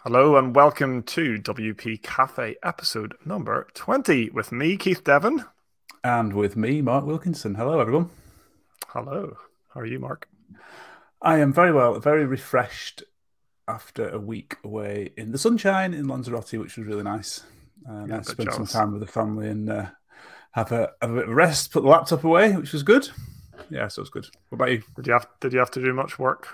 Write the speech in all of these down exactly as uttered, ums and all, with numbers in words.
Hello and welcome to W P Cafe episode number twenty with me, Keith Devon. And with me, Mark Wilkinson. Hello, everyone. Hello. How are you, Mark? I am very well, very refreshed after a week away in the sunshine in Lanzarote, which was really nice. Uh, Yeah, a nice to bit spend some jealous. time with the family and uh, have, a, have a bit of rest, put the laptop away, which was good. Yeah, so it was good. What about you? Did you have Did you have to do much work?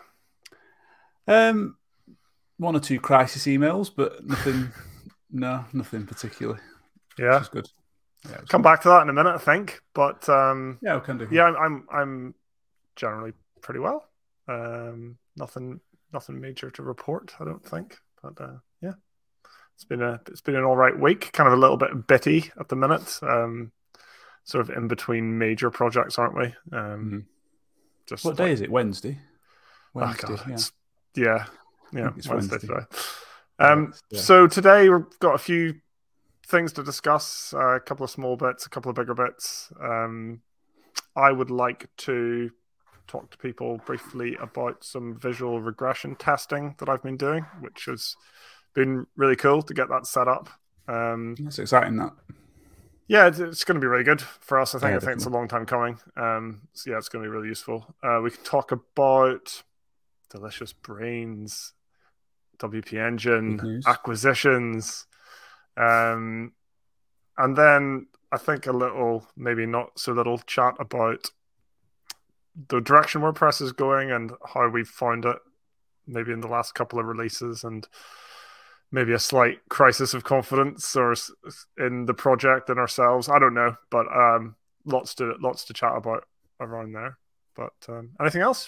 Um, one or two crisis emails, but nothing, no, nothing particularly, which Yeah, is good. Yeah, it was come good. back to that in a minute, I think. But um, Yeah, we can do. yeah, I'm I'm I'm generally pretty well. Um, nothing nothing major to report, I don't think. But uh, yeah, it's been a it's been an all right week. Kind of a little bit bitty at the minute. Um, sort of in between major projects, aren't we? Um, Mhm. What just day like is it? Wednesday. oh Wednesday. god, Yeah, it's yeah, I yeah, think it's Wednesday Wednesday. today. Yeah, Um, it's, yeah. so today we've got a few things to discuss, uh, a couple of small bits, a couple of bigger bits. Um, I would like to talk to people briefly about some visual regression testing that I've been doing, which has been really cool to get that set up. Um, That's exciting. That. yeah, it's, it's going to be really good for us. I think. Yeah, I think it's a definitely. long time coming. Um, so yeah, it's going to be really useful. Uh, we can talk about Delicious Brains, W P Good Engine, news. acquisitions, um, and then I think a little, maybe not so little, chat about the direction WordPress is going and how we've found it, maybe in the last couple of releases, and maybe a slight crisis of confidence or in the project and ourselves. I don't know, but um, lots to lots to chat about around there. But um, anything else?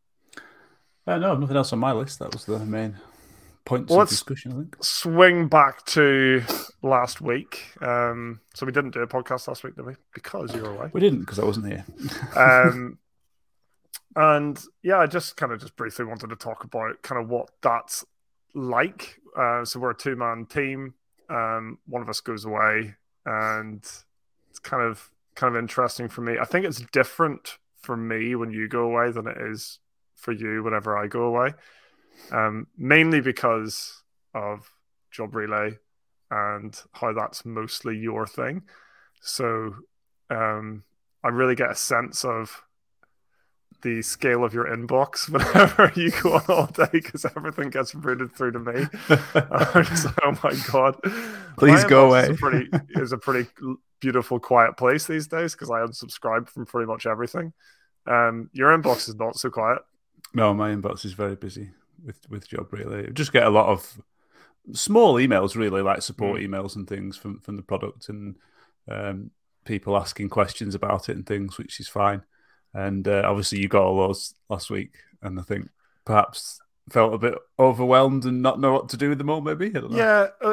Uh, no, nothing else on my list. That was the main points Well, of let's discussion, I think. swing back to last week. Um, so we didn't do a podcast last week, did we? Because you were away. We didn't because I wasn't here. Um, and yeah, I just kind of just briefly wanted to talk about kind of what that's like. Uh, so we're a two man team. Um, one of us goes away, and it's kind of kind of interesting for me. I think it's different for me when you go away than it is for you whenever I go away. Um, mainly because of Job Relay and how that's mostly your thing. So um, I really get a sense of the scale of your inbox whenever you go on all day because everything gets routed through to me. I'm just like, oh my god, my Please go inbox is a away. pretty is a pretty beautiful, quiet place these days because I unsubscribe from pretty much everything. Um, your inbox is not so quiet. No, my inbox is very busy with with job really. I just get a lot of small emails, really, like support Mm. emails and things from from the product and um, people asking questions about it and things, which is fine. And uh, obviously, you got all those last week, and I think perhaps felt a bit overwhelmed and not know what to do with them all. Maybe I don't know. Yeah, uh,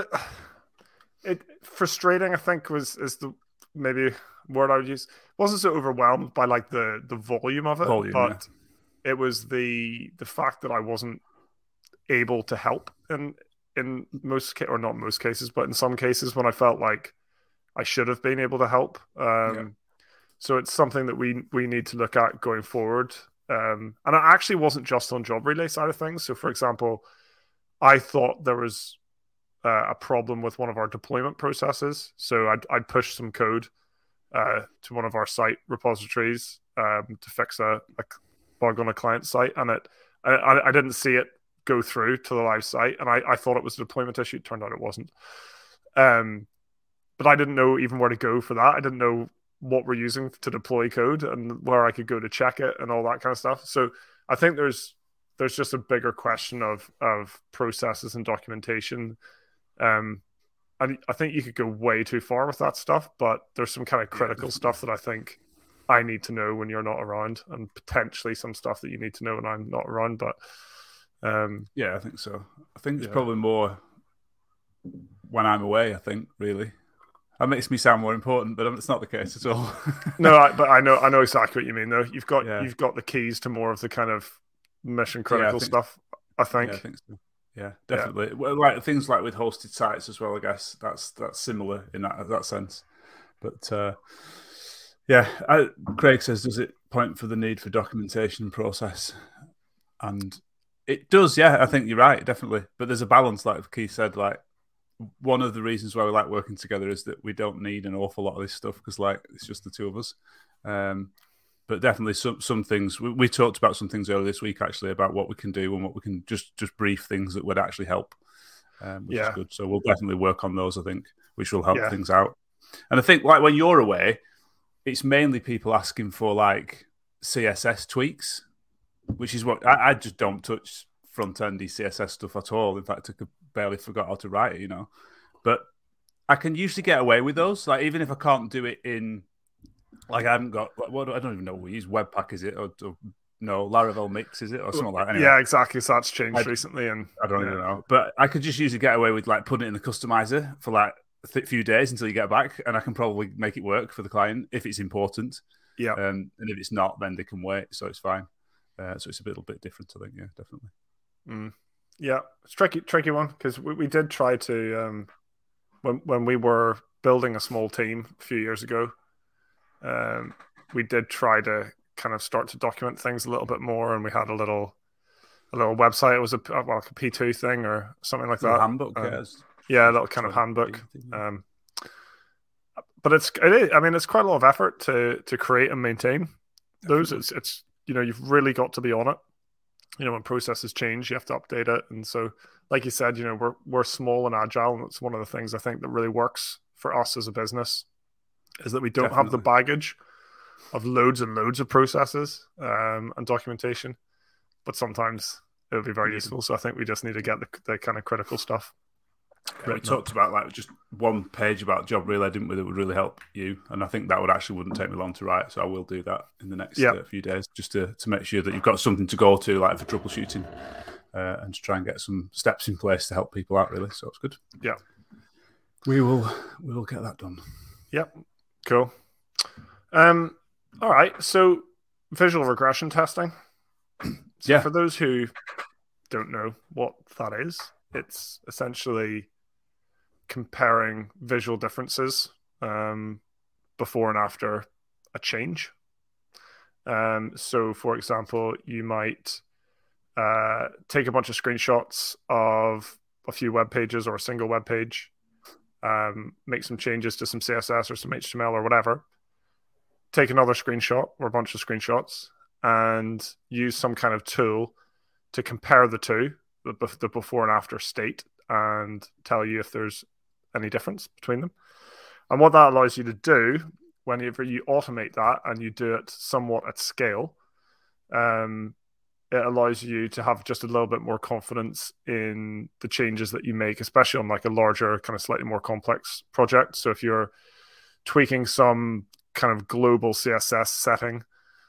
it frustrating. I think was is the maybe word I would use. Wasn't so overwhelmed by like the the volume of it, Volume, yeah. but it was the the fact that I wasn't able to help in in most or not most cases, but in some cases when I felt like I should have been able to help. Yeah. Um, so it's something that we we need to look at going forward. Um, and it actually wasn't just on job relay side of things. So, for example, I thought there was uh, a problem with one of our deployment processes. So I'd, I'd push some code uh, to one of our site repositories um, to fix a, a bug on a client site, and it I, I didn't see it go through to the live site, and I, I thought it was a deployment issue. It turned out it wasn't. Um, but I didn't know even where to go for that. I didn't know what we're using to deploy code and where I could go to check it and all that kind of stuff. So I think there's there's just a bigger question of of processes and documentation. Um, and I think you could go way too far with that stuff, but there's some kind of Yeah, critical definitely. stuff that I think I need to know when you're not around, and potentially some stuff that you need to know when I'm not around. But um, Yeah, I think so. I think it's yeah, probably more when I'm away. I think really that makes me sound more important, but it's not the case at all. no, I, but I know I know exactly what you mean. Though you've got Yeah, you've got the keys to more of the kind of mission yeah, I critical think. stuff. I Yeah, I think. think so. Yeah, Yeah, definitely. Well, like things like with hosted sites as well. I guess that's that's similar in that that sense. But uh, yeah, I, Craig says, does it point for the need for documentation and process? And It does, yeah. I think you're right, definitely. But there's a balance, like Keith said. Like one of the reasons why we like working together is that we don't need an awful lot of this stuff because, like, it's just the two of us. Um, but definitely, some some things we, we talked about some things earlier this week actually about what we can do and what we can just just brief things that would actually help, um, which yeah. is good. So we'll definitely work on those. I think, which will help yeah. things out. And I think, like when you're away, it's mainly people asking for like C S S tweaks, which is what I, I just don't touch front endy C S S stuff at all. In fact, I could barely forgot how to write it, you know. But I can usually get away with those. Like even if I can't do it in, like I haven't got what I don't even know what we use. Webpack is it or, or no Laravel Mix is it or something like that. Anyway, yeah, exactly. So that's changed I, recently, and I don't yeah. even know. But I could just usually get away with like putting it in the customizer for like a few days until you get back, and I can probably make it work for the client if it's important. Yeah, um, and if it's not, then they can wait, so it's fine. Uh, so it's a little bit different, I think. Yeah, definitely. mm. Yeah, it's tricky, tricky one because we, we did try to um, when when we were building a small team a few years ago. Um, we did try to kind of start to document things a little bit more, and we had a little a little website. It was a well, like a P two thing or something like that. Handbook, um, yeah, yeah, a little kind of handbook. Um, but it's it is, I mean, it's quite a lot of effort to to create and maintain those. It's it's you know you've really got to be on it. You know, when processes change, you have to update it. And so, like you said, you know, we're we're small and agile, and it's one of the things I think that really works for us as a business is that we don't Definitely. have the baggage of loads and loads of processes um, and documentation, but sometimes it'll be very useful. So I think we just need to get the, the kind of critical stuff. Yeah, we talked up. about like just one page about Job Relay, didn't we? That would really help you, and I think that would actually wouldn't take me long to write. So I will do that in the next yep. uh, few days, just to to make sure that you've got something to go to, like for troubleshooting, uh, and to try and get some steps in place to help people out. Really, so it's good. Yeah, we will we will get that done. Yep, cool. Um, all right. So visual regression testing. So yeah. For those who don't know what that is, it's essentially comparing visual differences um, before and after a change. Um, so, for example, you might uh, take a bunch of screenshots of a few web pages or a single web page, um, make some changes to some C S S or some H T M L or whatever, take another screenshot or a bunch of screenshots, and use some kind of tool to compare the two, the, the before and after state, and tell you if there's any difference between them. And what that allows you to do whenever you automate that and you do it somewhat at scale, um, it allows you to have just a little bit more confidence in the changes that you make, especially on like a larger, kind of slightly more complex project. So if you're tweaking some kind of global C S S setting,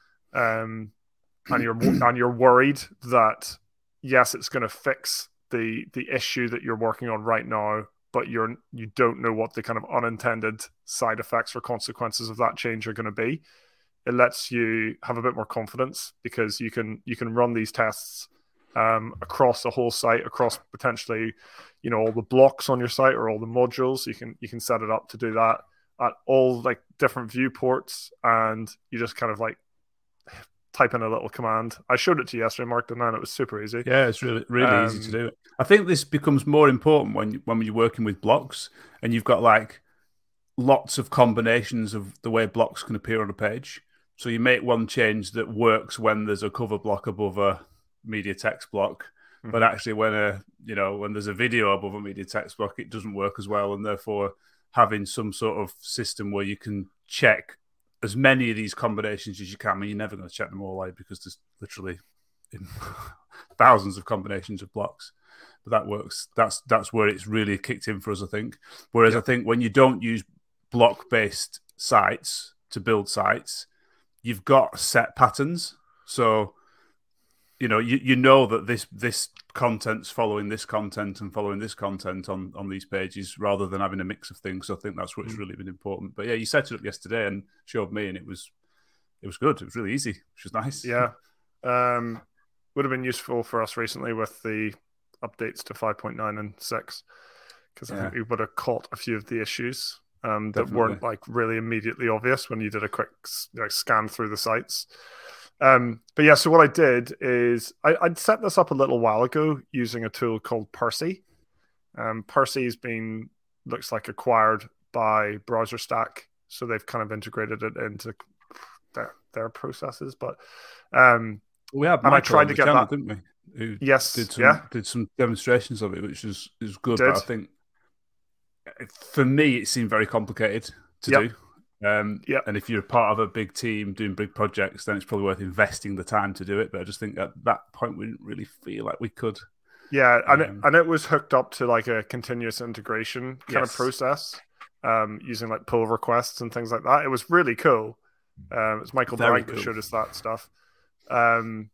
um, and you're and you're worried that yes, it's going to fix the the issue that you're working on right now, but you're you don't know what the kind of unintended side effects or consequences of that change are going to be. It lets you have a bit more confidence because you can you can run these tests um, across the whole site, across potentially, you know, all the blocks on your site or all the modules. You can you can set it up to do that at all like different viewports, and you just kind of like type in a little command. I showed it to you yesterday, Mark, and it was super easy. Yeah, it's really really um, easy to do. I think this becomes more important when you, when you're working with blocks and you've got like lots of combinations of the way blocks can appear on a page. So you make one change that works when there's a cover block above a media text block, mm-hmm. but actually when a you know when there's a video above a media text block, it doesn't work as well. And therefore, having some sort of system where you can check as many of these combinations as you can. I mean, you're never going to check them all out because there's literally thousands of combinations of blocks. But that works. That's that's where it's really kicked in for us, I think. Whereas yeah. I think when you don't use block-based sites to build sites, you've got set patterns. So, you know, you, you know that this this content's following this content and following this content on, on these pages rather than having a mix of things. So I think that's what's really been important. But yeah, you set it up yesterday and showed me, and it was it was good. It was really easy, which was nice. Yeah. Um, would have been useful for us recently with the updates to five point nine and six, because I yeah. think we would have caught a few of the issues um, that Definitely. weren't like really immediately obvious when you did a quick you know, scan through the sites. Um, but yeah, so what I did is I, I'd set this up a little while ago using a tool called Percy. Um, Percy's been looks like acquired by BrowserStack, so they've kind of integrated it into their their processes. But um, We had and I Michael tried on to the get channel, that. didn't we? Who Yes, did yeah, some did some demonstrations of it, which is is good. But did. I think for me, it seemed very complicated to Yep, do. Um, yep. and if you're a part of a big team doing big projects, then it's probably worth investing the time to do it. But I just think at that point, we didn't really feel like we could. Yeah, and it, Um, and it was hooked up to like a continuous integration kind of yes, process, um, using like pull requests and things like that. It was really cool. Um, it's Michael very Durant that cool. showed us that stuff. Um,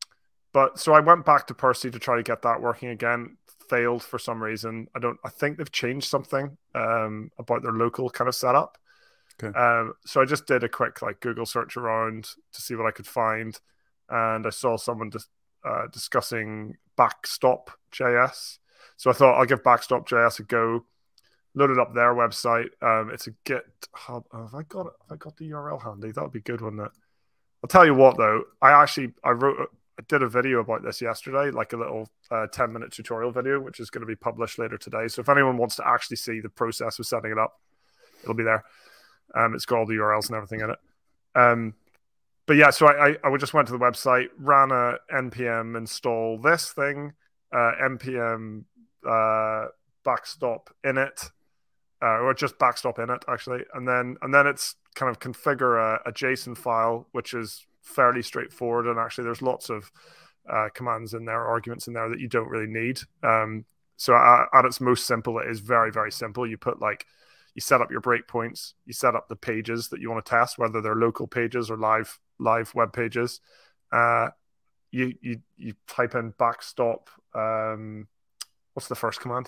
but so I went back to Percy to try to get that working again. Failed for some reason. I don't. I think they've changed something um, about their local kind of setup. Okay. Um, so I just did a quick like Google search around to see what I could find, and I saw someone just uh, discussing Backstop J S. So I thought I'll give Backstop J S a go. Loaded up their website. Um, it's a GitHub. Oh, have I got it? Have I got the U R L handy? That would be good, wouldn't it? I'll tell you what though. I actually I wrote I did a video about this yesterday, like a little uh, ten minute tutorial video, which is going to be published later today. So if anyone wants to actually see the process of setting it up, it'll be there. Um, it's got all the U R Ls and everything in it. Um, but yeah, so I, I, I just went to the website, ran a npm install this thing, uh, npm uh, backstop init, uh, or just backstop init actually, and then and then it's kind of configure a, a JSON file, which is fairly straightforward. And actually, there's lots of uh, commands in there, arguments in there that you don't really need. Um, so at, at its most simple, it is very very simple. You put like you set up your breakpoints, you set up the pages that you want to test, whether they're local pages or live live web pages. Uh, you you you type in backstop. Um, what's the first command?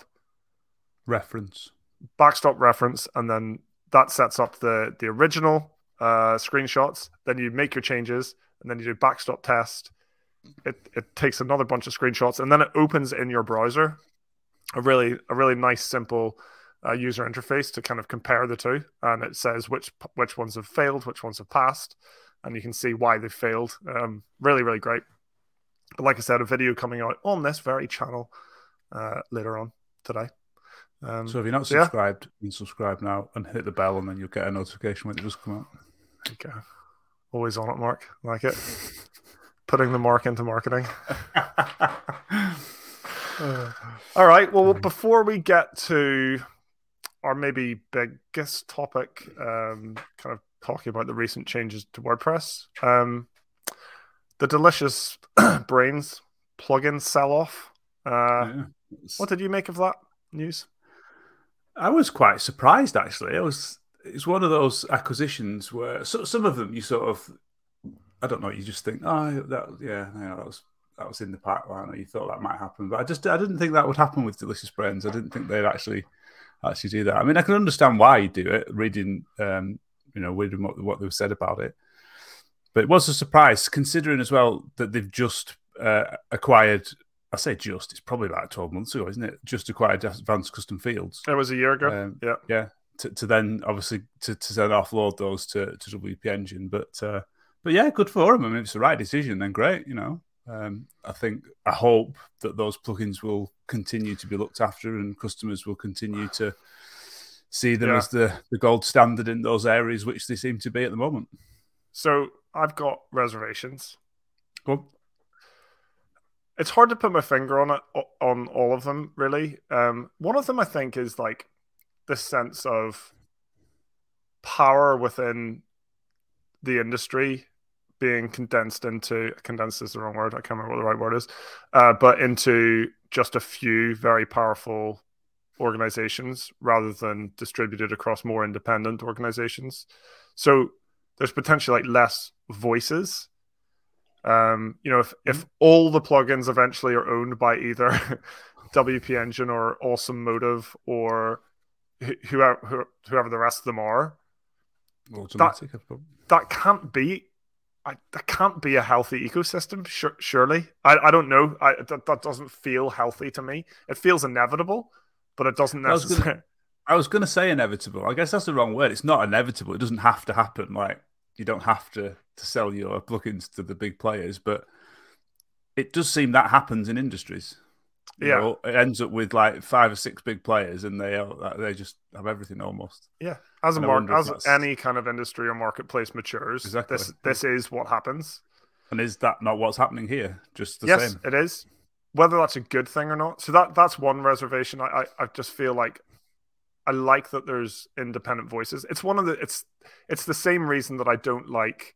Reference. Backstop reference, and then that sets up the the original uh, screenshots. Then you make your changes, and then you do backstop test. It it takes another bunch of screenshots, and then it opens in your browser a really a really nice simple uh, user interface to kind of compare the two, and it says which which ones have failed, which ones have passed, and you can see why they've failed. Um, really really great. But like I said, a video coming out on this very channel uh, later on today. Um, So if you're not so yeah, subscribed, you can subscribe now and hit the bell, and then you'll get a notification when it does come out. there you go. Always on it, Mark. Like it. Putting the mark into marketing. All right. Well, before we get to our maybe biggest topic, um, kind of talking about the recent changes to WordPress, um, the Delicious Brains plugin sell off. Uh, Yeah. what did you make of that news? I was quite surprised actually. It was it's one of those acquisitions where so, some of them you sort of I don't know, you just think, oh that yeah, yeah, that was that was in the pipeline, or you thought that might happen. But I just I didn't think that would happen with Delicious Brains. I didn't think they'd actually actually do that. I mean, I can understand why you do it, reading um, you know, reading what, what they've said about it. But it was a surprise, considering as well that they've just uh, acquired. I say just, it's probably about twelve months ago, isn't it? Just acquired Advanced Custom Fields. It was a year ago. Um, yeah. Yeah. To, to then obviously to, to then offload those to, to W P Engine. But uh, but yeah, good for them. I mean, if it's the right decision, then great, you know. Um, I think, I hope that those plugins will continue to be looked after and customers will continue to see them Yeah. as the, the gold standard in those areas, which they seem to be at the moment. So I've got reservations. Well, it's hard to put my finger on it on all of them, really. Um, one of them I think is like this sense of power within the industry being condensed into condensed is the wrong word. I can't remember what the right word is, uh, but into just a few very powerful organizations rather than distributed across more independent organizations. So there's potentially like less voices. Um, you know, if, if all the plugins eventually are owned by either W P Engine or Awesome Motive or whoever, whoever the rest of them are, automatic, that, that can't be I, that can't be a healthy ecosystem, sure, surely. I, I don't know. I, that, that doesn't feel healthy to me. It feels inevitable, but it doesn't necessarily. I was going to say inevitable. I guess that's the wrong word. It's not inevitable. It doesn't have to happen. Like, you don't have to to sell your plugins to the big players, but it does seem that happens in industries. You Yeah. know, it ends up with like five or six big players, and they they just have everything almost. Yeah, as a And I mark, wonder if as that's any kind of industry or marketplace matures, exactly. this this is what happens. And is that not what's happening here? Just the Yes, same. it is. Whether that's a good thing or not. So that that's one reservation. I, I I just feel like I like that there's independent voices. It's one of the it's it's the same reason that I don't like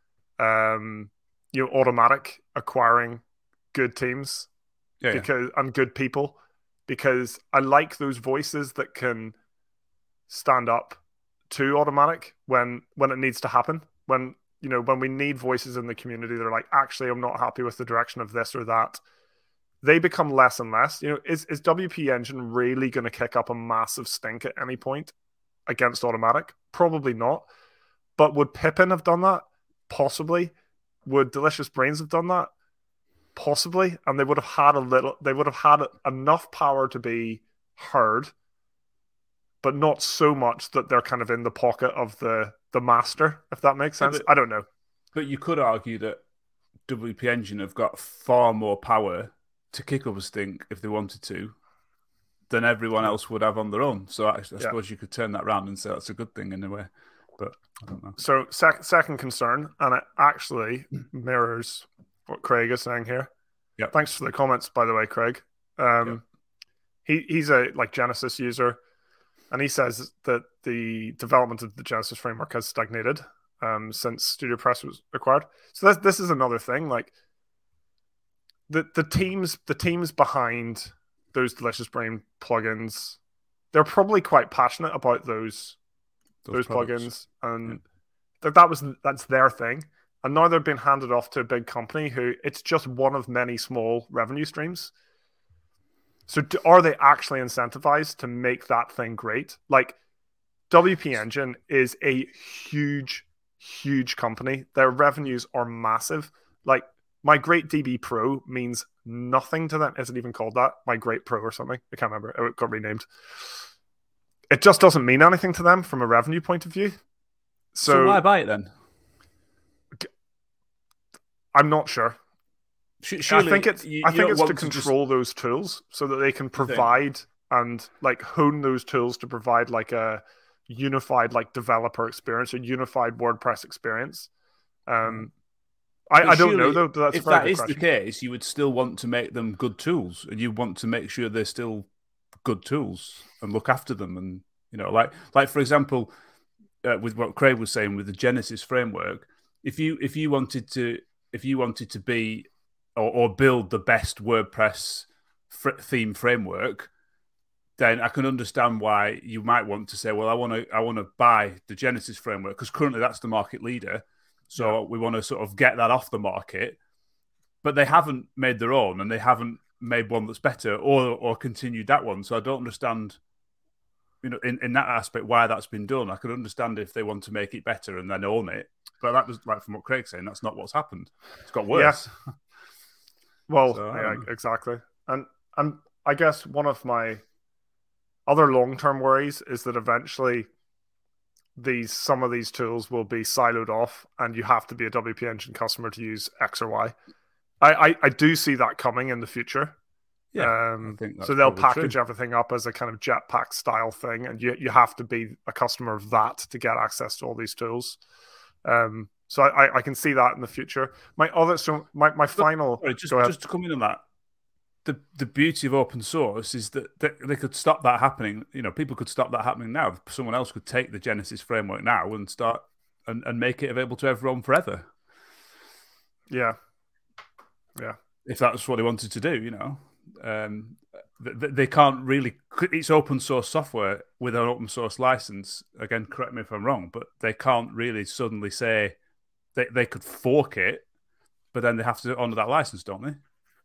um you know automatic acquiring good teams Yeah, yeah. because and good people because I like those voices that can stand up to automatic when when it needs to happen. When you know when we need voices in the community that are like, actually, I'm not happy with the direction of this or that. They become less and less. You know, is is W P Engine really going to kick up a massive stink at any point against automatic? Probably not. But would Pippin have done that? Possibly. Would Delicious Brains have done that? Possibly. And they would have had a little. They would have had enough power to be heard, but not so much that they're kind of in the pocket of the the master. If that makes sense, Yeah, but, I don't know. But you could argue that W P Engine have got far more power to kick up a stink if they wanted to than everyone else would have on their own. So I, I yeah. suppose you could turn that around and say that's a good thing in a way. But I don't know. So sec- second concern, and it actually mirrors what Craig is saying here. Yeah. Thanks for the comments, by the way, Craig. Um, yep. he he's a like Genesis user, and he says that the development of the Genesis framework has stagnated um, since Studio Press was acquired. So this this is another thing. Like the the teams the teams behind those Delicious Brain plugins, they're probably quite passionate about those those, those plugins, and yeah. that that was that's their thing. And now they're being handed off to a big company who it's just one of many small revenue streams. So do, are they actually incentivized to make that thing great? Like W P Engine is a huge, huge company. Their revenues are massive. Like My Great D B Pro means nothing to them. Is it even called that? My Great Pro or something? I can't remember. It got renamed. It just doesn't mean anything to them from a revenue point of view. So, so why buy it then? I'm not sure. Surely, I think it's you, I think it's to control to just... those tools so that they can provide and like hone those tools to provide like a unified like developer experience, a unified WordPress experience. Um, I, I don't know though. That's if that is question. the case, you would still want to make them good tools, and you want to make sure they're still good tools and look after them. And you know, like like for example, uh, with what Craig was saying with the Genesis framework, if you if you wanted to if you wanted to be or, or build the best WordPress fr- theme framework, then I can understand why you might want to say, well, I want to I want to buy the Genesis framework because currently that's the market leader. So yeah. we want to sort of get that off the market, but they haven't made their own and they haven't made one that's better or or continued that one. So I don't understand, you know, in, in that aspect why that's been done. I could understand if they want to make it better and then own it, but that was like from what Craig's saying, that's not what's happened. It's got worse. Yeah. Well, so, yeah, exactly. And and I guess one of my other long-term worries is that eventually these some of these tools will be siloed off and you have to be a W P Engine customer to use X or Y. I, I, I do see that coming in the future. Yeah, um, so they'll package true. everything up as a kind of Jetpack style thing, and you, you have to be a customer of that to get access to all these tools. Um, so I, I can see that in the future. My other so my, my final Sorry, just, just to come in on that. The the beauty of open source is that they, they could stop that happening. You know, people could stop that happening now. Someone else could take the Genesis framework now and start and, and make it available to everyone forever. Yeah, yeah. If that's what they wanted to do, you know, um, they, they can't really. It's open source software with an open source license. Again, correct me if I'm wrong, but they can't really suddenly say they they could fork it, but then they have to honor that license, don't they?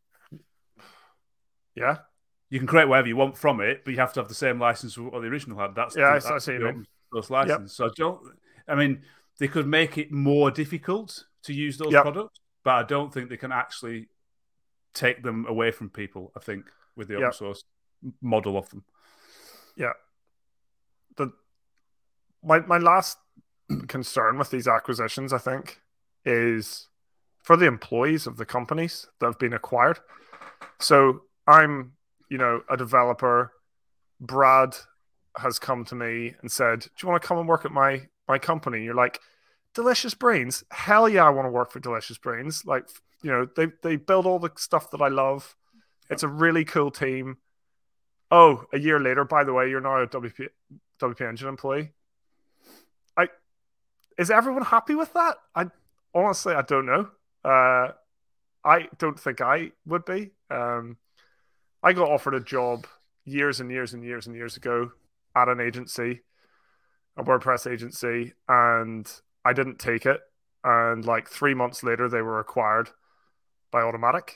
Yeah, you can create whatever you want from it, but you have to have the same license what the original had. That's yeah, the, I, I see the open source license. Yep. So I don't. I mean, they could make it more difficult to use those yep. products, but I don't think they can actually take them away from people. I think with the open yep. source model of them. Yeah. The my my last concern with these acquisitions, I think, is for the employees of the companies that have been acquired. So I'm, you know, a developer. Brad has come to me and said, "Do you want to come and work at my my company?" You're like, Delicious Brains? Hell yeah, I want to work for Delicious Brains. Like, you know, they they build all the stuff that I love. It's a really cool team. Oh, a year later, by the way, you're now a W P, W P Engine employee. I is everyone happy with that? I honestly, I don't know. Uh, I don't think I would be. Um, I got offered a job years and years and years and years ago at an agency, a WordPress agency, and I didn't take it. And like three months later, they were acquired by Automatic.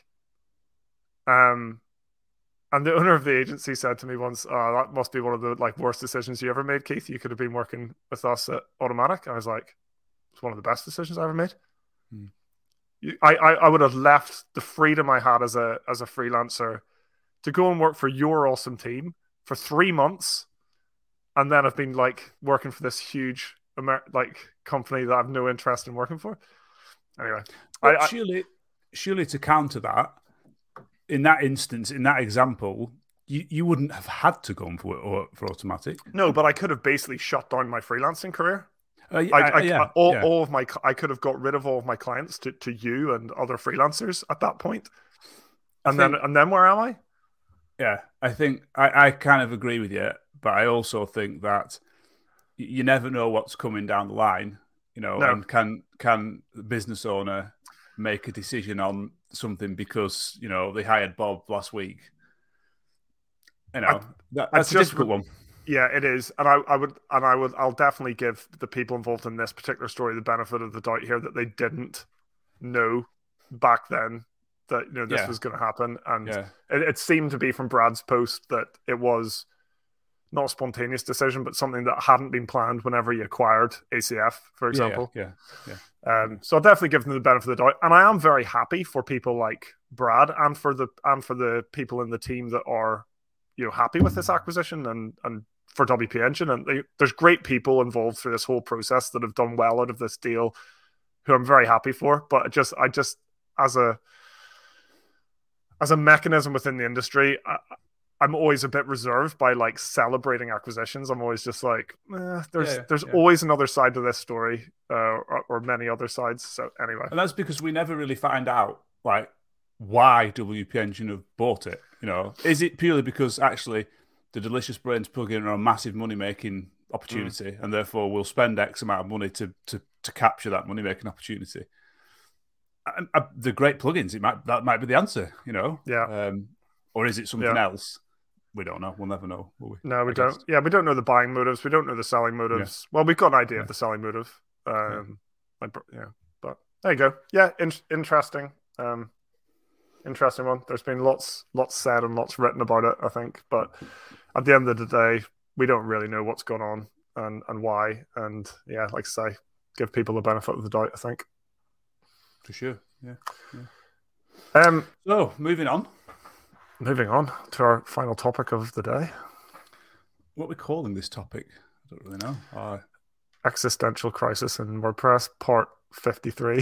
Um, and the owner of the agency said to me once, oh, "That must be one of the like worst decisions you ever made, Keith. You could have been working with us at Automatic." I was like, "It's one of the best decisions I ever made." Hmm. I, I I would have left the freedom I had as a as a freelancer to go and work for your awesome team for three months, and then I've been like working for this huge Amer- like company that I have no interest in working for. Anyway, but I, surely, I, surely to counter that, in that instance, in that example, you, you wouldn't have had to go for for Automatic. No, but I could have basically shut down my freelancing career. Uh, I, I, uh, yeah, all, yeah. all of my, I could have got rid of all of my clients to, to you and other freelancers at that point. And think, then, and then where am I? Yeah, I think I, I kind of agree with you, but I also think that you never know what's coming down the line, you know, no. and can can the business owner make a decision on something because, you know, they hired Bob last week. You know, I, that, that's just, a difficult one. Yeah, it is, and I, I would, and I would, I'll definitely give the people involved in this particular story the benefit of the doubt here that they didn't know back then that, you know, this yeah. was going to happen, and yeah. it, it seemed to be from Brad's post that it was not a spontaneous decision, but something that hadn't been planned whenever you acquired A C F, for example. Yeah, yeah, yeah. Um, so I'll definitely give them the benefit of the doubt, and I am very happy for people like Brad and for the and for the people in the team that are, you know, happy with this acquisition and and. for W P Engine, and they, there's great people involved through this whole process that have done well out of this deal, who I'm very happy for. But just, I just, as a as a mechanism within the industry, I, I'm always a bit reserved by like celebrating acquisitions. I'm always just like, eh, there's yeah, there's yeah. always another side to this story, uh, or, or many other sides. So anyway, and that's because we never really find out like why W P Engine have bought it. You know, is it purely because actually the Delicious Brains plugin are a massive money-making opportunity, mm. and therefore we'll spend X amount of money to to, to capture that money-making opportunity. And, uh, the great plugins, it might that might be the answer, you know. Yeah. Um, or is it something yeah. else? We don't know. We'll never know, will we? No, we I don't. Guess. Yeah, we don't know the buying motives. We don't know the selling motives. Yeah. Well, we've got an idea yeah. of the selling motive. Um, yeah. Like, yeah, but there you go. Yeah, in- interesting. Um, interesting one. There's been lots, lots said and lots written about it, I think, but at the end of the day, we don't really know what's going on and, and why. And yeah, like I say, give people the benefit of the doubt, I think. For sure. Yeah. yeah. Um, so, moving on. Moving on to our final topic of the day. What are we calling this topic? I don't really know. Uh... Existential crisis in WordPress, part fifty-three.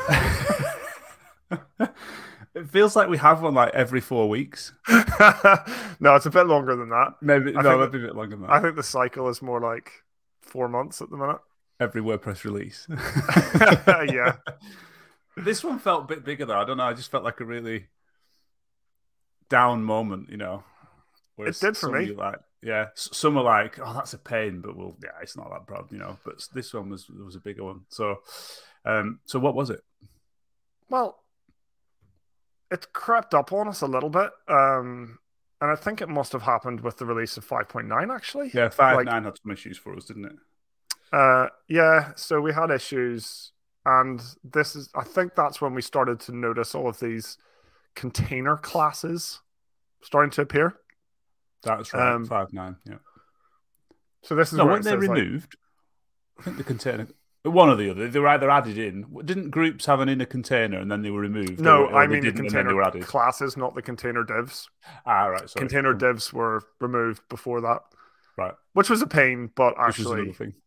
It feels like we have one like every four weeks. No, it's a bit longer than that. Maybe I no, maybe a bit longer than that. I think the cycle is more like four months at the minute. Every WordPress release. Yeah. This one felt a bit bigger though. I don't know. I just felt like a really down moment, you know. It did for me. Like, yeah, some are like, "Oh, that's a pain," but well, yeah, it's not that bad, you know. But this one was was a bigger one. So, um, so what was it? Well, it crept up on us a little bit, um, and I think it must have happened with the release of five point nine, actually. Yeah, five point nine like, had some issues for us, didn't it? Uh, yeah, so we had issues, and this is, I think that's when we started to notice all of these container classes starting to appear. That's right, um, five point nine, yeah. So this is no, where weren't they says, removed? Like, I think the container... One or the other. They were either added in. Didn't groups have an inner container and then they were removed? No, or, or I mean the container classes, not the container divs. Ah, right. Sorry. Container oh. divs were removed before that. Right. Which was a pain, but Which actually... was another thing.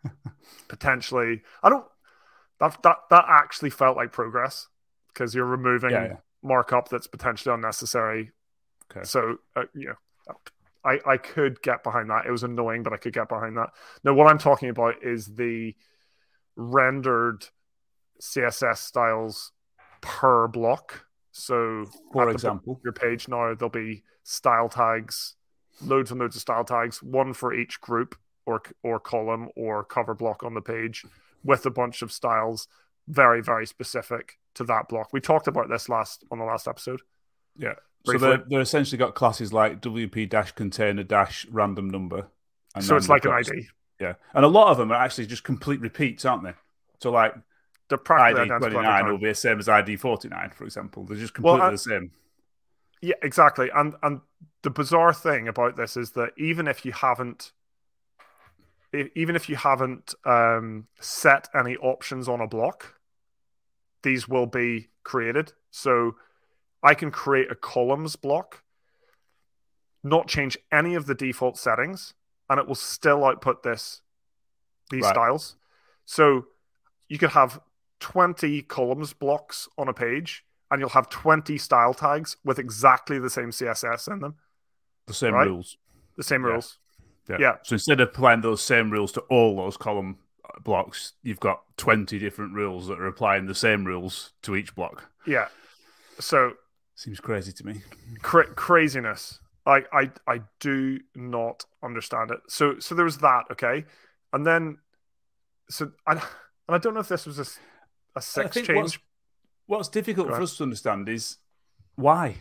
potentially. I don't. That that that actually felt like progress because you're removing Yeah, yeah. markup that's potentially unnecessary. Okay. So uh, you know, I I could get behind that. It was annoying, but I could get behind that. Now, what I'm talking about is the rendered C S S styles per block. So For at the bottom example, of your page now, there'll be style tags, loads and loads of style tags, one for each group or or column or cover block on the page, with a bunch of styles, very very specific to that block. We talked about this last on the last episode. yeah. So Briefly. they're, they're essentially got classes like W P dash container dash random number. And So then it's they've like an got, I D. yeah. And a lot of them are actually just complete repeats, aren't they? So like They're practically I D identical every twenty-nine time. will be the same as I D forty-nine, for example. They're just Well, completely uh, the same. yeah, exactly. And and the bizarre thing about this is that even if you haven't e- even if you haven't um, set any options on a block, these will be created. So I can create a columns block, not change any of the default settings, and it will still output this these Right. styles. So you could have twenty columns blocks on a page, and you'll have twenty style tags with exactly the same C S S in them. The same Right? rules. The same Yeah. rules. Yeah. Yeah. So instead of applying those same rules to all those column blocks, you've got twenty different rules that are applying the same rules to each block. Yeah. So Seems crazy to me. cra- craziness. I, I I do not understand it. So so there was that, okay, and then so I and I don't know if this was a, a I six think change. what's, what's difficult Go for ahead. us to understand is why.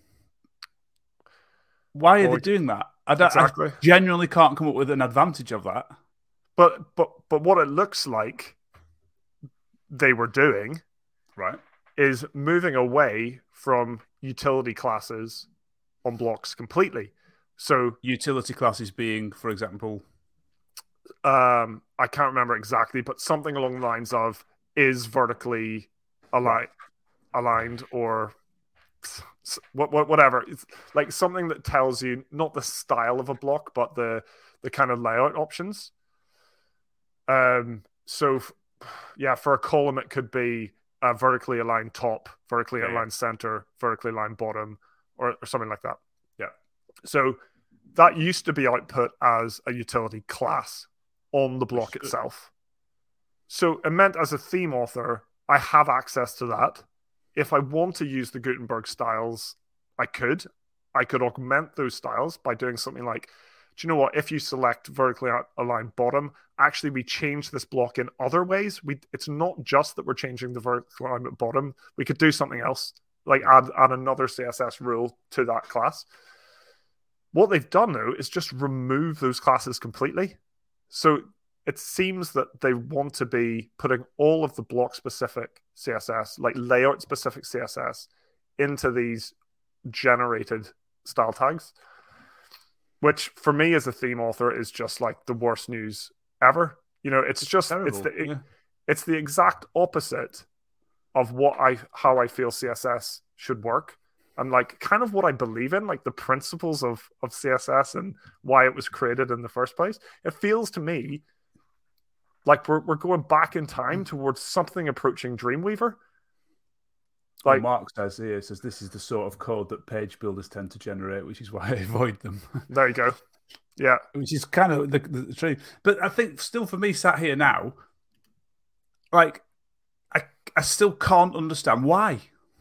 Why are Well, they doing that? I, don't, exactly. I genuinely can't come up with an advantage of that. But but but what it looks like they were doing Right. is moving away from utility classes on blocks completely. So Utility classes being, for example, um, I can't remember exactly, but something along the lines of is vertically ali- Right. aligned or what, what, whatever. It's like something that tells you not the style of a block, but the the kind of layout options. Um. So, yeah, for a column, it could be a vertically aligned top, vertically Yeah, yeah. aligned center, vertically aligned bottom, or, or something like that. Yeah. So that used to be output as a utility class on the block Which- itself. So it meant as a theme author, I have access to that. If I want to use the Gutenberg styles, I could. I could augment those styles by doing something like, do you know what? If you select vertically aligned bottom, actually we change this block in other ways. We it's not just that we're changing the vertical alignment bottom. We could do something else, like add add another C S S rule to that class. What they've done though is just remove those classes completely. So it seems that they want to be putting all of the block specific C S S, like layout specific C S S, into these generated style tags, which for me as a theme author is just like the worst news ever. You know, it's just Terrible, it's the yeah. it, it's the exact opposite of what I how I feel C S S should work. And like kind of what I believe in, like the principles of of C S S and why it was created in the first place. It feels to me like we're we're going back in time towards something approaching Dreamweaver. Like Mark says here, says this is the sort of code that page builders tend to generate, which is why I avoid them. There you go. Yeah. Which is kind of the, the, the truth. But I think still for me, sat here now, like I I still can't understand why.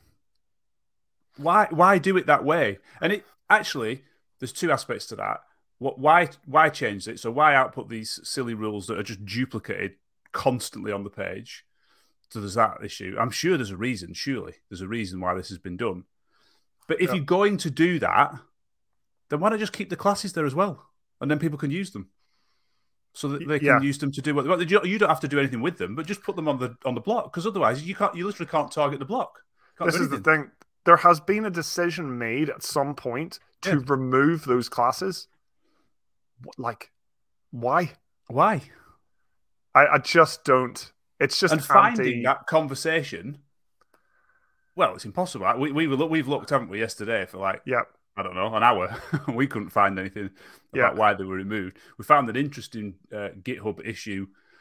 Why why do it that way? And it actually there's two aspects to that. What why why change it? So why output these silly rules that are just duplicated constantly on the page? So there's that issue. I'm sure there's a reason, surely. There's a reason why this has been done. But if Yeah. you're going to do that, then why not just keep the classes there as well? And then people can use them. So that they can Yeah. use them to do what they want. You don't have to do anything with them, but just put them on the on the block. Because otherwise you can't you literally can't target the block. Can't This do is the anything. thing. There has been a decision made at some point to Yeah. remove those classes. What- Like, why? Why? I, I just don't. It's just And finding anti. that conversation, well, it's impossible. We, we were, we've looked, haven't we, yesterday for like, Yeah. I don't know, an hour. We couldn't find anything about Yeah. why they were removed. We found an interesting uh, GitHub issue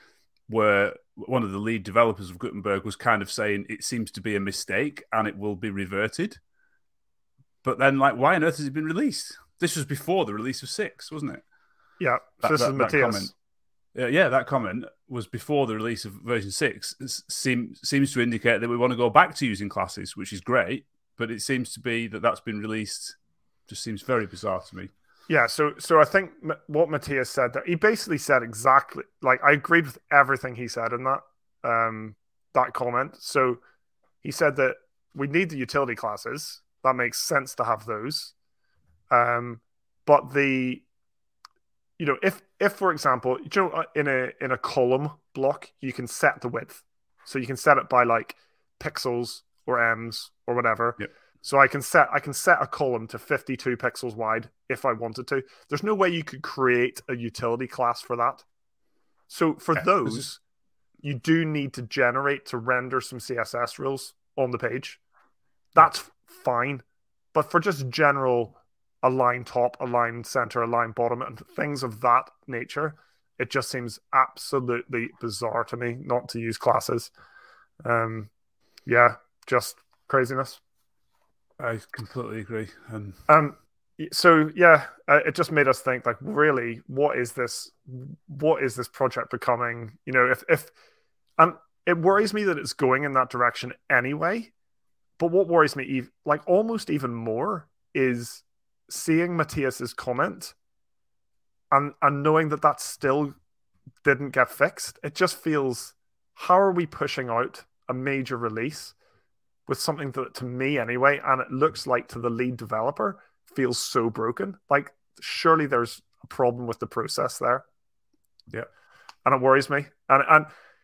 where one of the lead developers of Gutenberg was kind of saying it seems to be a mistake and it will be reverted. But then, like, why on earth has it been released? This was before the release of six, wasn't it? Yeah, that, so this that, is that Matthias. Comment. Uh, yeah, that comment was before the release of version six. It seem, seems to indicate that we want to go back to using classes, which is great. But it seems to be that that's been released. Just seems very bizarre to me. Yeah, so so I think what Matthias said there, he basically said exactly, like, I agreed with everything he said in that um, that comment. So he said that we need the utility classes. That makes sense to have those. Um, but the, you know, if if for example, you know, in a in a column block, you can set the width, so you can set it by like pixels or ems or whatever. Yep. So I can set I can set a column to fifty-two pixels wide if I wanted to. There's no way you could create a utility class for that. So for yeah, those, is... you do need to generate to render some C S S rules on the page. That's yeah. fine. But for just general align top, align center, align bottom, and things of that nature, it just seems absolutely bizarre to me not to use classes. Um, yeah, just craziness. I completely agree. And um, so yeah, uh, it just made us think, like, really, what is this? What is this project becoming? You know, if if and it worries me that it's going in that direction anyway. But what worries me, like almost even more, is seeing Matthias's comment and and knowing that that still didn't get fixed. It just feels, how are we pushing out a major release with something that, to me anyway, and it looks like to the lead developer, feels so broken? Like, surely there's a problem with the process there. Yeah. And it worries me. And and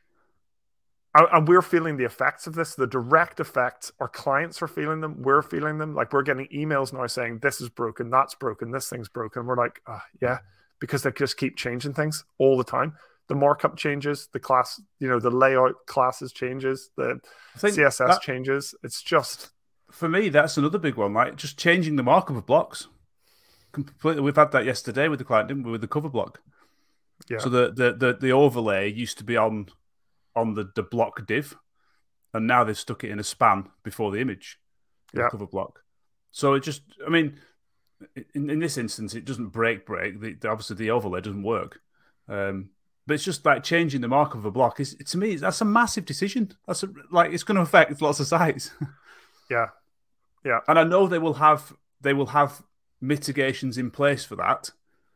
and we're feeling the effects of this, the direct effects. Our clients are feeling them. We're feeling them. Like, we're getting emails now saying, this is broken, that's broken, this thing's broken. We're like, oh, yeah, because they just keep changing things all the time. The markup changes, the class, you know, the layout classes changes, the C S S that, changes. It's just, for me, that's another big one. Like, just changing the markup of blocks completely. We've had that yesterday with the client, didn't we, with the cover block? Yeah. So the the the, the overlay used to be on on the, the block div, and now they've stuck it in a span before the image, the yeah. cover block. So it just, I mean, in, in this instance, it doesn't break break. The, the, obviously, the overlay doesn't work. Um, But it's just like changing the mark of a block. Is to me, that's a massive decision. That's a, like, it's going to affect lots of sites. Yeah, yeah. And I know they will have they will have mitigations in place for that.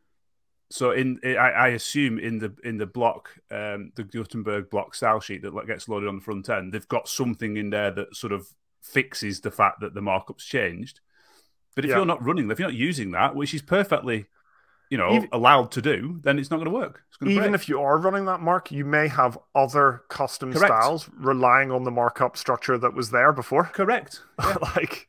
So in I, I assume in the in the block, um, the Gutenberg block style sheet that gets loaded on the front end, they've got something in there that sort of fixes the fact that the markup's changed. But if yeah. you're not running, if you're not using that, which is perfectly, you know, even, allowed to do, then it's not going to work. It's going to even break. If you are running that mark, you may have other custom Correct. styles relying on the markup structure that was there before. Correct. Yeah. like,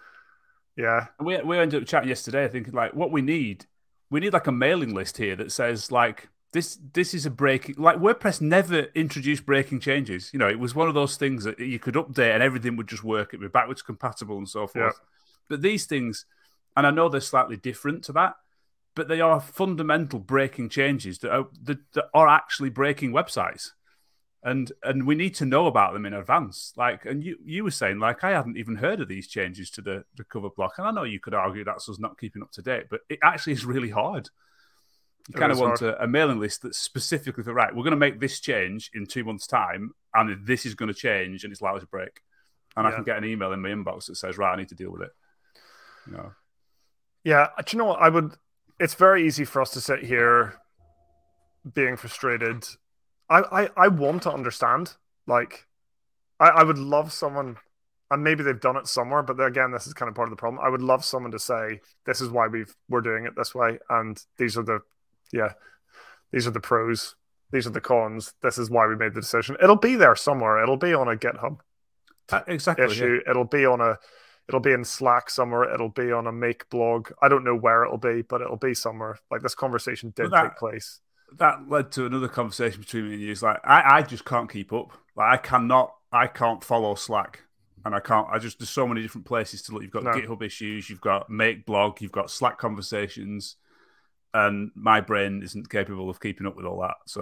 yeah. And we we ended up chatting yesterday, thinking, like, what we need, we need like a mailing list here that says, like, this this is a breaking, like, WordPress never introduced breaking changes. You know, it was one of those things that you could update and everything would just work. It'd be backwards compatible and so forth. Yeah. But these things, and I know they're slightly different to that, but they are fundamental breaking changes that are, that, that are actually breaking websites. And and we need to know about them in advance. Like, and you, you were saying, like, I hadn't even heard of these changes to the, the cover block. And I know you could argue that's us not keeping up to date, but it actually is really hard. You kind of want a, a mailing list that's specifically for, right, we're going to make this change in two months' time, and this is going to change, and it's likely to break. And yeah. I can get an email in my inbox that says, right, I need to deal with it. You know? Yeah, do you know what? I would... It's very easy for us to sit here being frustrated. I, I, I want to understand. Like, I, I would love someone, and maybe they've done it somewhere, but again, this is kind of part of the problem. I would love someone to say, this is why we've, we're doing it this way, and these are the, yeah, these are the pros, these are the cons, this is why we made the decision. It'll be there somewhere. It'll be on a GitHub uh, exactly, issue. Yeah. It'll be on a... It'll be in Slack somewhere. It'll be on a Make blog. I don't know where it'll be, but it'll be somewhere. Like, this conversation did that, take place. That led to another conversation between me and you. It's like, I, I just can't keep up. Like, I cannot, I can't follow Slack. And I can't, I just, there's so many different places to look. You've got no. GitHub issues, you've got Make blog, you've got Slack conversations. And my brain isn't capable of keeping up with all that. So,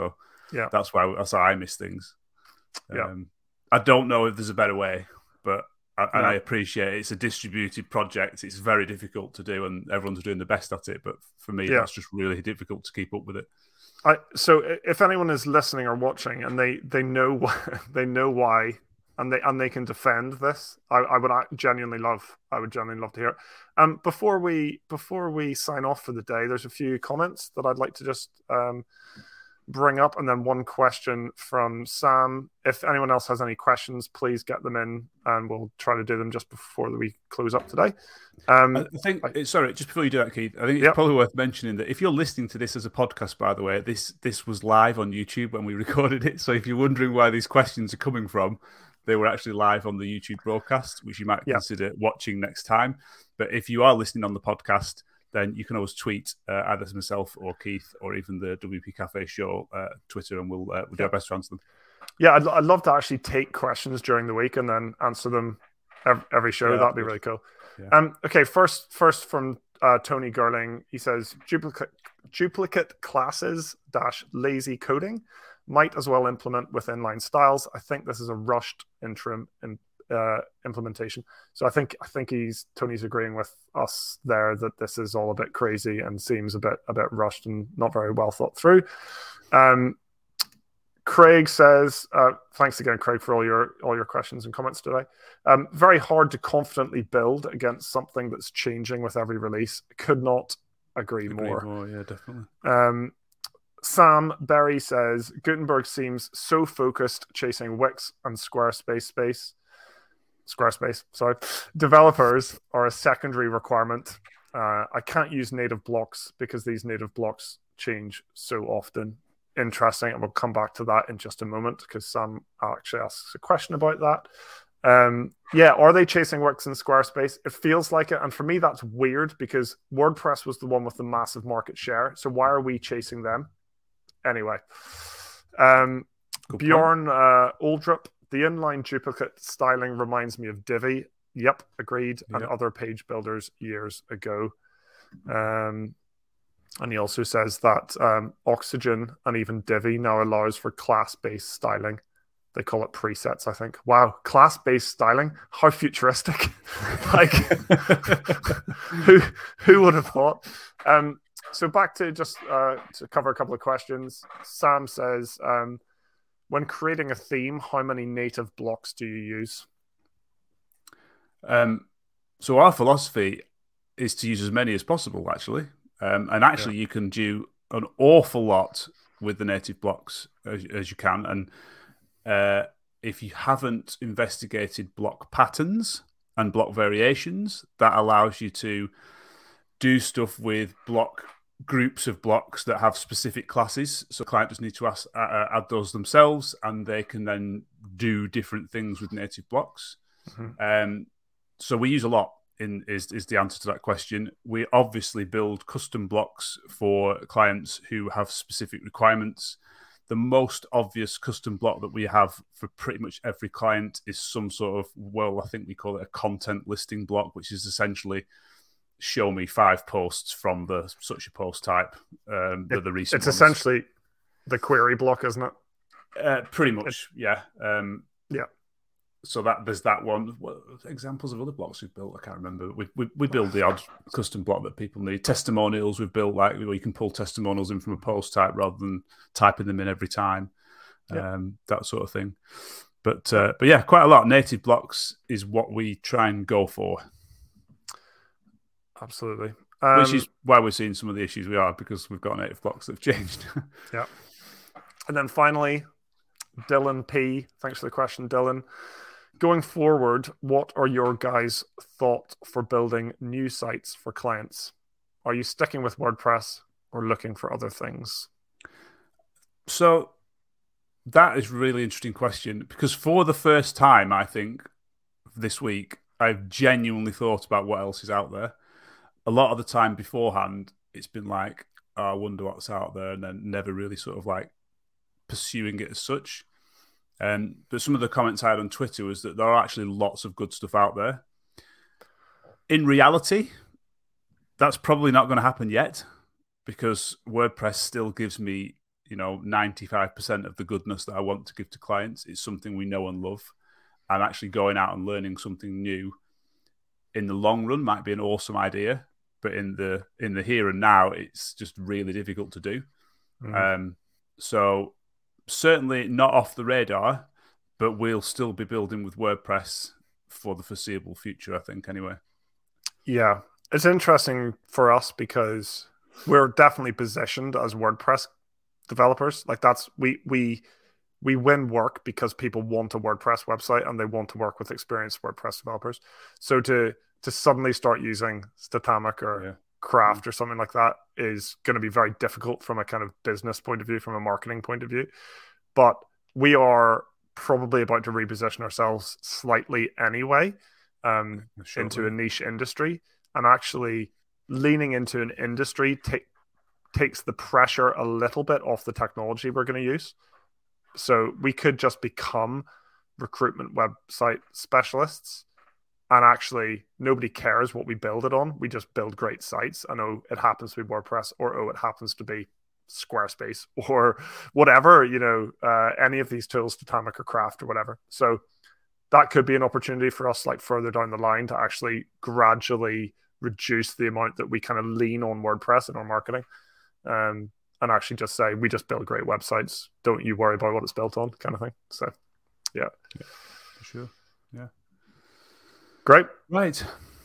Yeah, that's why that's how I miss things. yeah. Um, I don't know if there's a better way, but I, and No. I appreciate it's a distributed project. It's very difficult to do, and everyone's doing the best at it. But for me, Yeah. that's just really difficult to keep up with it. I so if anyone is listening or watching and they they know they know why and they and they can defend this, I, I would genuinely love I would genuinely love to hear it. Um, before we before we sign off for the day, there's a few comments that I'd like to just um bring up, and then one question from Sam. If anyone else has any questions, please get them in, and we'll try to do them just before we close up today. Um, I think, I, sorry, just before you do that, Keith, I think it's yep. probably worth mentioning that if you're listening to this as a podcast, by the way, this this was live on YouTube when we recorded it. So if you're wondering where these questions are coming from, they were actually live on the YouTube broadcast, which you might yep. consider watching next time. But if you are listening on the podcast, then you can always tweet uh, either myself or Keith or even the W P Cafe show uh, Twitter, and we'll, uh, we'll do yep. our best to answer them. Yeah, I'd, I'd love to actually take questions during the week and then answer them every, every show. Yeah, that'd be good. Really cool. Yeah. Um, okay, first, first from uh, Tony Gerling, he says duplicate duplicate classes dash lazy coding might as well implement with inline styles. I think this is a rushed interim in, uh, implementation. So I think I think he's Tony's agreeing with us there that this is all a bit crazy and seems a bit a bit rushed and not very well thought through. Um, Craig says, uh, thanks again, Craig, for all your all your questions and comments today. Um, very hard to confidently build against something that's changing with every release. Could not agree, agree more. more. Yeah, definitely. Um, Sam Berry says, Gutenberg seems so focused chasing Wix and Squarespace space. Squarespace, sorry. Developers are a secondary requirement. Uh, I can't use native blocks because these native blocks change so often. Interesting, and we'll come back to that in just a moment because Sam actually asks a question about that. Um, yeah, are they chasing Wix and Squarespace? It feels like it, and for me that's weird because WordPress was the one with the massive market share, so why are we chasing them? Anyway, um, Bjorn uh, Oldrup, the inline duplicate styling reminds me of Divi. Yep, agreed, yep. And other page builders years ago. Um, And he also says that um, Oxygen and even Divi now allows for class-based styling. They call it presets, I think. Wow, class-based styling? How futuristic. Like, who who would have thought? Um, so back to just uh, to cover a couple of questions. Sam says, um, when creating a theme, how many native blocks do you use? Um, so our philosophy is to use as many as possible, actually. Um, and actually, yeah. you can do an awful lot with the native blocks as, as you can. And uh, if you haven't investigated block patterns and block variations, that allows you to do stuff with block groups of blocks that have specific classes. So the client just need to ask, uh, add those themselves, and they can then do different things with native blocks. Mm-hmm. Um, so we use a lot. In, is, is the answer to that question. We obviously build custom blocks for clients who have specific requirements. The most obvious custom block that we have for pretty much every client is some sort of, well, I think we call it a content listing block, which is essentially show me five posts from the such a post type. Um, the, the recent It's ones. Essentially the query block, isn't it? Uh, pretty much, it, yeah. Um, yeah. So that there's that one. What examples of other blocks we've built? I can't remember. We we, we build the odd custom block that people need. Testimonials we've built, like where you can pull testimonials in from a post type rather than typing them in every time. Yeah. Um, that sort of thing. But uh, but yeah, quite a lot. Native blocks is what we try and go for. Absolutely. Um, Which is why we're seeing some of the issues we are, because we've got native blocks that have changed. Yeah. And then finally, Dylan P. Thanks for the question, Dylan. Going forward, what are your guys' thoughts for building new sites for clients? Are you sticking with WordPress or looking for other things? So that is a really interesting question, because for the first time, I think, this week, I've genuinely thought about what else is out there. A lot of the time beforehand, it's been like, oh, I wonder what's out there, and then never really sort of like pursuing it as such. Um, but some of the comments I had on Twitter was that there are actually lots of good stuff out there. In reality, that's probably not going to happen yet, because WordPress still gives me you know, ninety-five percent of the goodness that I want to give to clients. It's something we know and love. And actually going out and learning something new in the long run might be an awesome idea, but in the in the here and now, it's just really difficult to do. Mm. Um, so certainly not off the radar, but we'll still be building with WordPress for the foreseeable future, I think, anyway. Yeah, it's interesting for us because we're definitely positioned as WordPress developers. Like that's we we we win work because people want a WordPress website and they want to work with experienced WordPress developers. So to to suddenly start using Statamic or yeah. Craft or something like that is going to be very difficult from a kind of business point of view, from a marketing point of view. But we are probably about to reposition ourselves slightly anyway um, sure, into a niche industry, and actually leaning into an industry t- takes the pressure a little bit off the technology we're going to use. So we could just become recruitment website specialists, and actually nobody cares what we build it on. We just build great sites. I know it happens to be WordPress, or oh, it happens to be Squarespace or whatever, you know, uh, any of these tools, Statamic or Craft or whatever. So that could be an opportunity for us, like further down the line, to actually gradually reduce the amount that we kind of lean on WordPress in our marketing, um, and actually just say, we just build great websites. Don't you worry about what it's built on, kind of thing. So, yeah. yeah for sure. Yeah. Great. Right.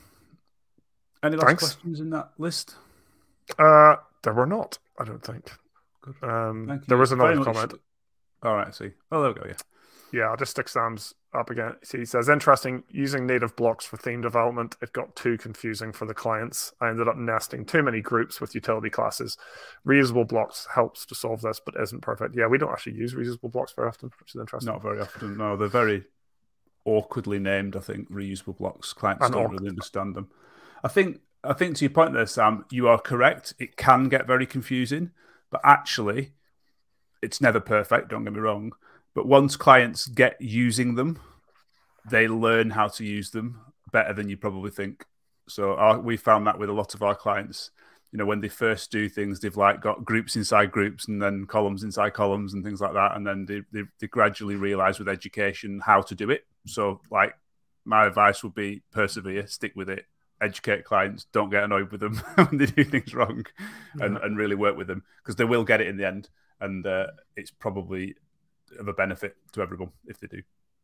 Any last Thanks. questions in that list? Uh, there were not, I don't think. Good. Um, Thank you there was another very comment. Much. All right, I see. Oh, there we go, yeah. Yeah, I'll just stick Sam's up again. See, he says, interesting, using native blocks for theme development, it got too confusing for the clients. I ended up nesting too many groups with utility classes. Reusable blocks helps to solve this, but isn't perfect. Yeah, we don't actually use reusable blocks very often, which is interesting. Not very often, no. They're very awkwardly named, I think, reusable blocks. Clients and don't awkward. really understand them. I think, I think to your point there, Sam, you are correct. It can get very confusing, but actually, it's never perfect, don't get me wrong. But once clients get using them, they learn how to use them better than you probably think. So our, we found that with a lot of our clients. You know, when they first do things, they've like got groups inside groups and then columns inside columns and things like that. And then they, they, they gradually realize with education how to do it. So like my advice would be persevere, stick with it, educate clients, don't get annoyed with them when they do things wrong, and, yeah. and really work with them, because they will get it in the end. And uh, it's probably of a benefit to everyone if they do.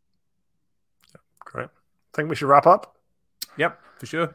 Great. I think we should wrap up. Yep, for sure.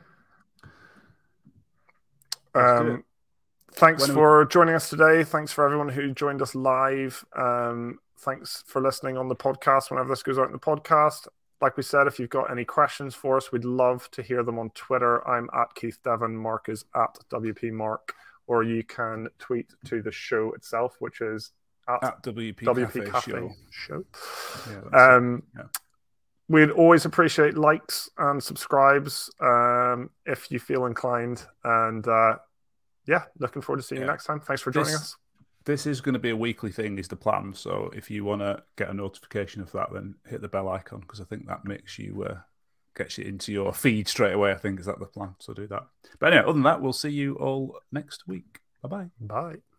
Um, thanks when for we... joining us today. Thanks for everyone who joined us live. Um, thanks for listening on the podcast whenever this goes out in the podcast. Like we said, if you've got any questions for us, we'd love to hear them on Twitter. I'm at Keith Devon. Mark is at W P Mark. Or you can tweet to the show itself, which is at, at W P, W P Cafe, Cafe Show. Show. Yeah, um, yeah. We'd always appreciate likes and subscribes um, if you feel inclined. And uh, yeah, looking forward to seeing yeah. you next time. Thanks for joining this, us. This is going to be a weekly thing, is the plan. So if you want to get a notification of that, then hit the bell icon, because I think that makes you uh, gets you into your feed straight away. I think is that the plan. So do that. But anyway, other than that, we'll see you all next week. Bye-bye. Bye.